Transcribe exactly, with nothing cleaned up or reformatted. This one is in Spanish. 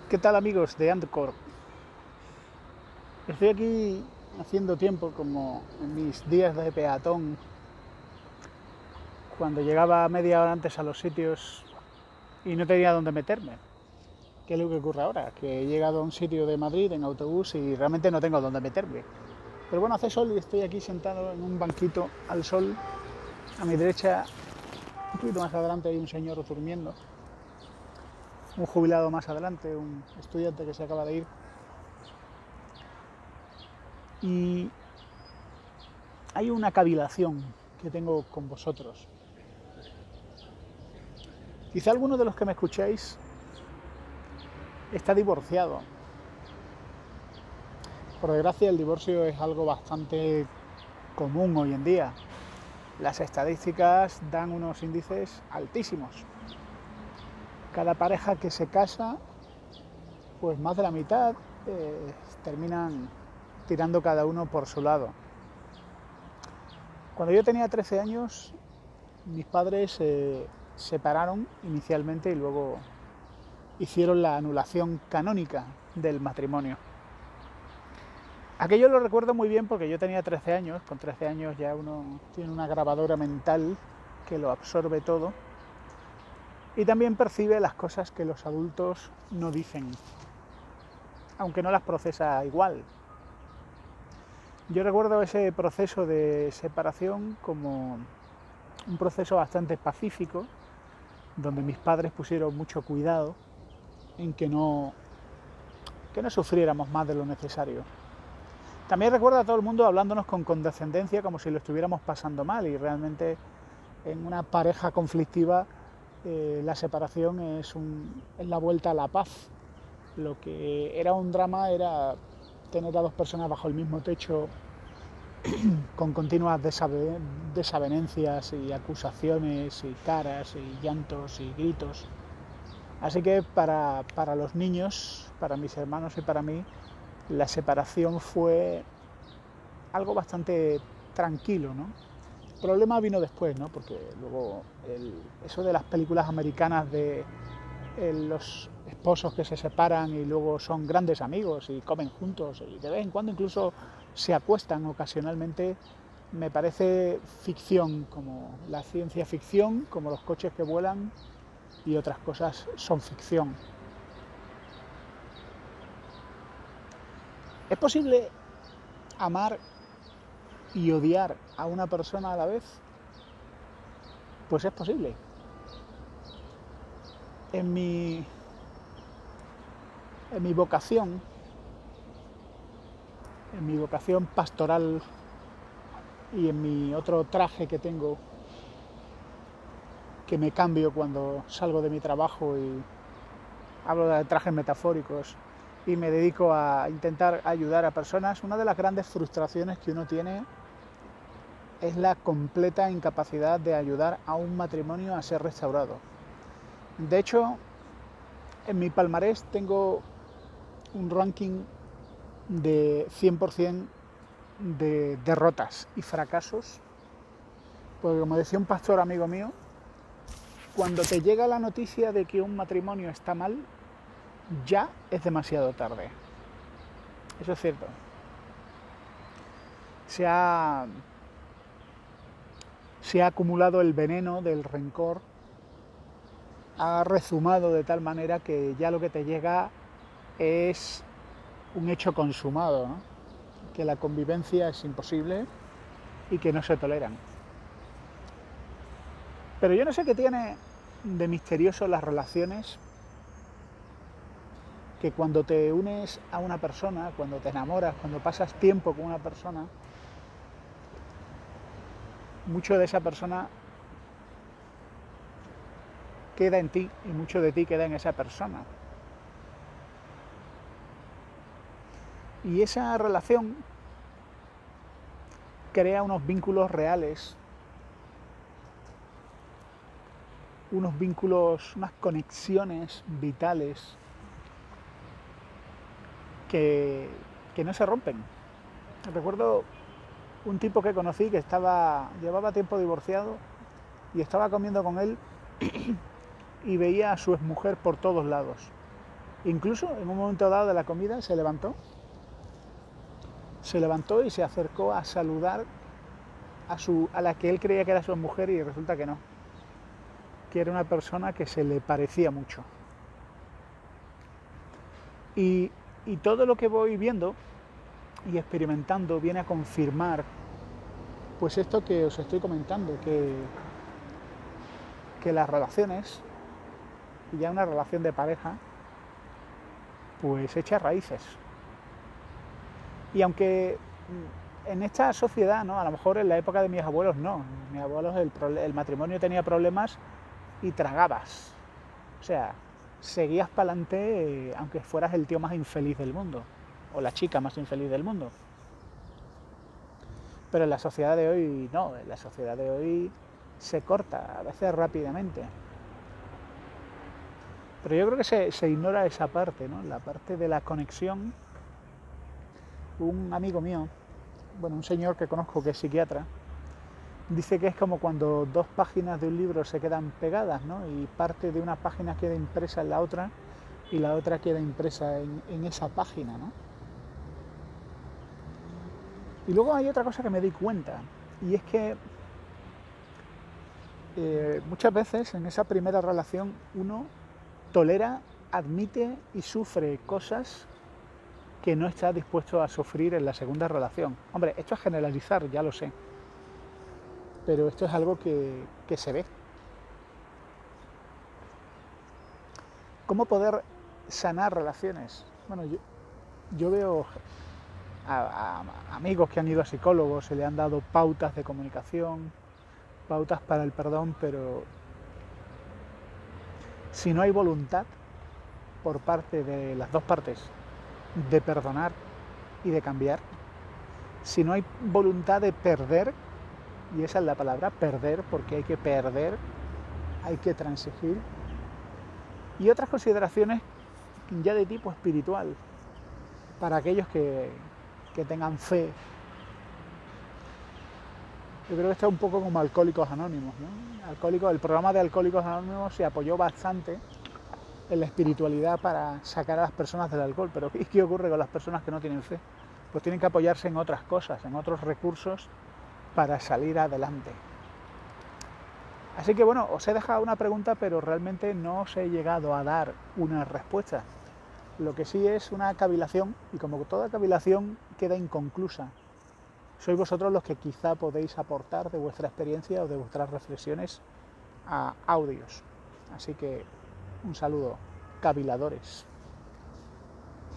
¿Qué tal, amigos de Antcor? Estoy aquí haciendo tiempo, como en mis días de peatón, cuando llegaba media hora antes a los sitios y no tenía dónde meterme. ¿Qué es lo que ocurre ahora? Que he llegado a un sitio de Madrid en autobús y realmente no tengo dónde meterme. Pero bueno, hace sol y estoy aquí sentado en un banquito al sol. A mi derecha, un poquito más adelante, hay un señor durmiendo. Un jubilado más adelante, un estudiante que se acaba de ir. Y hay una cavilación que tengo con vosotros. Quizá alguno de los que me escucháis está divorciado. Por desgracia, el divorcio es algo bastante común hoy en día. Las estadísticas dan unos índices altísimos. Cada pareja que se casa, pues más de la mitad eh, terminan tirando cada uno por su lado. Cuando yo tenía trece años, mis padres se eh, separaron inicialmente y luego hicieron la anulación canónica del matrimonio. Aquello lo recuerdo muy bien porque yo tenía trece años, con trece años ya uno tiene una grabadora mental que lo absorbe todo y también percibe las cosas que los adultos no dicen, aunque no las procesa igual. Yo recuerdo ese proceso de separación como un proceso bastante pacífico, donde mis padres pusieron mucho cuidado en que no, que no sufriéramos más de lo necesario. También recuerdo a todo el mundo hablándonos con condescendencia como si lo estuviéramos pasando mal, y realmente en una pareja conflictiva eh, la separación es, un, es la vuelta a la paz. Lo que era un drama era tener a dos personas bajo el mismo techo con continuas desavenencias y acusaciones y caras y llantos y gritos. Así que para, para los niños, para mis hermanos y para mí, la separación fue algo bastante tranquilo, ¿no? El problema vino después, ¿no? Porque luego el, eso de las películas americanas de eh, los esposos que se separan y luego son grandes amigos y comen juntos y de vez en cuando incluso se acuestan ocasionalmente, me parece ficción, como la ciencia ficción, como los coches que vuelan y otras cosas son ficción. ¿Es posible amar y odiar a una persona a la vez? Pues es posible. En mi, en mi vocación, en mi vocación pastoral y en mi otro traje que tengo, que me cambio cuando salgo de mi trabajo y hablo de trajes metafóricos y me dedico a intentar ayudar a personas, una de las grandes frustraciones que uno tiene es la completa incapacidad de ayudar a un matrimonio a ser restaurado. De hecho, en mi palmarés tengo un ranking de cien por ciento de derrotas y fracasos, porque como decía un pastor amigo mío, cuando te llega la noticia de que un matrimonio está mal, ya es demasiado tarde. Eso es cierto. Se ha, se ha acumulado el veneno del rencor, ha rezumado de tal manera que ya lo que te llega es un hecho consumado, ¿no? Que la convivencia es imposible y que no se toleran. Pero yo no sé qué tiene de misterioso las relaciones, que cuando te unes a una persona, cuando te enamoras, cuando pasas tiempo con una persona, mucho de esa persona queda en ti y mucho de ti queda en esa persona. Y esa relación crea unos vínculos reales, unos vínculos, unas conexiones vitales que, que no se rompen. Recuerdo un tipo que conocí que estaba, llevaba tiempo divorciado y estaba comiendo con él y veía a su exmujer por todos lados. Incluso en un momento dado de la comida se levantó, se levantó y se acercó a saludar a, su, a la que él creía que era su mujer y resulta que no, que era una persona que se le parecía mucho. Y, y todo lo que voy viendo y experimentando viene a confirmar pues esto que os estoy comentando, que, que las relaciones, y ya una relación de pareja, pues echa raíces. Y aunque en esta sociedad, ¿no? A lo mejor en la época de mis abuelos no, mis abuelos el, el matrimonio tenía problemas y tragabas. O sea, seguías para adelante eh, aunque fueras el tío más infeliz del mundo, o la chica más infeliz del mundo. Pero en la sociedad de hoy no, en la sociedad de hoy se corta, a veces rápidamente. Pero yo creo que se, se ignora esa parte, ¿no? La parte de la conexión. Un amigo mío, bueno, un señor que conozco que es psiquiatra, dice que es como cuando dos páginas de un libro se quedan pegadas, ¿no? Y parte de una página queda impresa en la otra y la otra queda impresa en, en esa página, ¿no? Y luego hay otra cosa que me di cuenta, y es que eh, muchas veces en esa primera relación uno tolera, admite y sufre cosas que no está dispuesto a sufrir en la segunda relación. Hombre, esto es generalizar, ya lo sé, pero esto es algo que, que se ve. ¿Cómo poder sanar relaciones? Bueno, yo, yo veo a, a amigos que han ido a psicólogos, se le han dado pautas de comunicación, pautas para el perdón, pero si no hay voluntad por parte de las dos partes de perdonar y de cambiar, si no hay voluntad de perder, y esa es la palabra, perder, porque hay que perder, hay que transigir, y otras consideraciones ya de tipo espiritual, para aquellos que, que tengan fe. Yo creo que esto es un poco como Alcohólicos Anónimos, ¿no? Alcohólicos, el programa de Alcohólicos Anónimos se apoyó bastante en la espiritualidad para sacar a las personas del alcohol, pero ¿qué ocurre con las personas que no tienen fe? Pues tienen que apoyarse en otras cosas, en otros recursos para salir adelante. Así que bueno, os he dejado una pregunta, pero realmente no os he llegado a dar una respuesta. Lo que sí es una cavilación, y como toda cavilación queda inconclusa. Sois vosotros los que quizá podéis aportar de vuestra experiencia o de vuestras reflexiones a audios. Así que un saludo, caviladores.